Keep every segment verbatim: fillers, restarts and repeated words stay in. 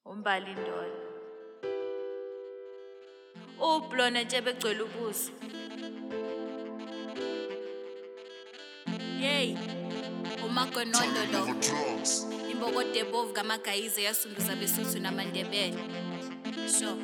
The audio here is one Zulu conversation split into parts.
umbali indolo ublona nje begcwele ubuso hey umagonondo lo imbokode bovu kamagayize yasunduza besuthu namandebele sho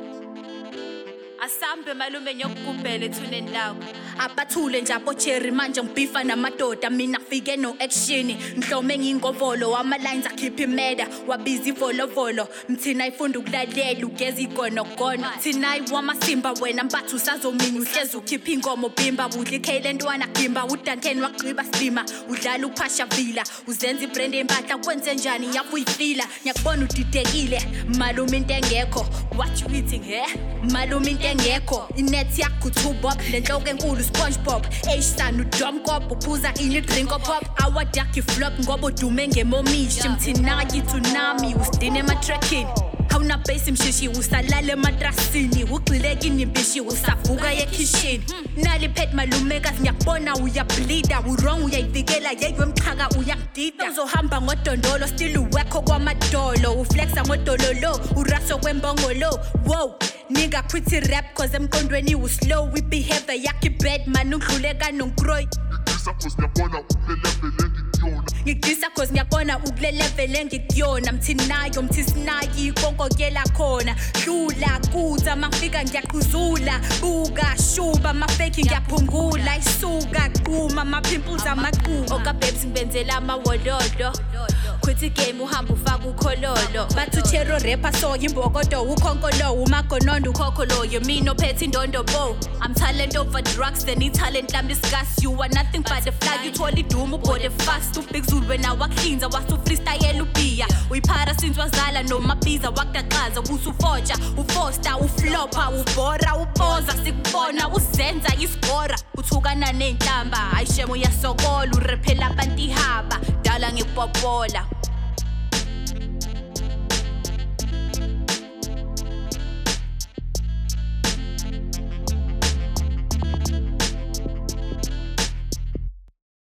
asambe malume nyokugubhela ethuneni lakho abathule nje abocherry manje ngibifa namadoda mina ngifike no action ngihlome ngingovolo wama lines akhipha imeda wabiza ivolovolo mthina ifunda ukulalela ugeza igonogono thina iwamasimba wena mbathu sazominya uhlezi ukhipha ingomo bimba udla ikhele ntwana gimba udanten waqhiba slima udlala uphasha vila uzenza ibrand empahla kwenze njani yakuyifila ngiyakubona udidekile malume into engekho what you eating he malume into engekho inet yakho two bob lenhloko enkulu SpongeBob Ashton uDomkop uphuza ini drink pop awadaki flop ngoba udume ngemomishi mthina yithunami usidine ema tracking awuna base imshishi usalale matrasini ugxileke inimbishi usavuka ekitchen nali pet malume kasi ngiyakubona uyableeda urong uyayivikela yeywe emxhaka uyakudida uzohamba ngodondolo still uwekho kwamadolo uflexa ngodololo uraso kwembongolo wow nigga pretty rap cause emqondweni u slow we behave yakhe bad man udluleka nonkroy ngidisa cause ngiyabona ukulelevel engikuyona ngidisa cause ngiyabona ukulelevel engikuyona mthinayo mthisinayi konkokela khona dlula kuza mafika ngiyaqhuzula buka shuba mafeki ngiyaphungula isuka qhuma ma pimples amaqhuma oka babes ngibenzela amawolodo kuthi game uhamba ufaka ukhololo bathu chero rapper so imbokodo ukhonkolo umagonondo ukhokholo yemino phethe indondo bo I'm talent over drugs then it talent lam discuss you are nothing but a flag you totally doom ubode fast ubig zulu wena waklinza wasu freestyle ubia uyiphara since wazala noma pizza wakudaqaza usufoja ufoster uflopper ubora uboza sikubona uzenza iskora uthukana nenhlamba ayishemo yasokola urephela abantu ihaba dala ngipopola